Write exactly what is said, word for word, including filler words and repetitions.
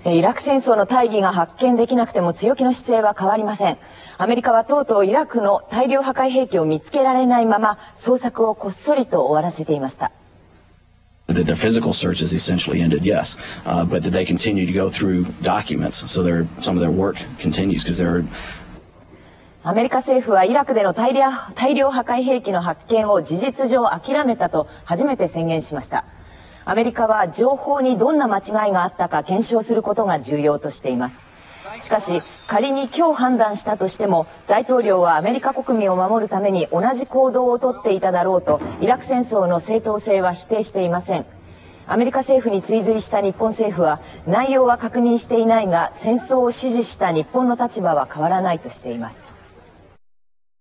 イラク戦争の大義が発見できなくても強気の姿勢は変わりません。アメリカはとうとうイラクの大量破壊兵器を見つけられないまま捜索をこっそりと終わらせていました。 That their physical search is essentially ended, yes, uh, but that they continue to go through documents, so their some of their work continues because there are. アメリカ政府はイラクでの大量、大量破壊兵器の発見を事実上諦めたと初めて宣言しました。アメリカは情報にどんな間違いがあったか検証することが重要としています。しかし仮に今日判断したとしても大統領はアメリカ国民を守るために同じ行動をとっていただろうとイラク戦争の正当性は否定していません。アメリカ政府に追随した日本政府は内容は確認していないが戦争を支持した日本の立場は変わらないとしています。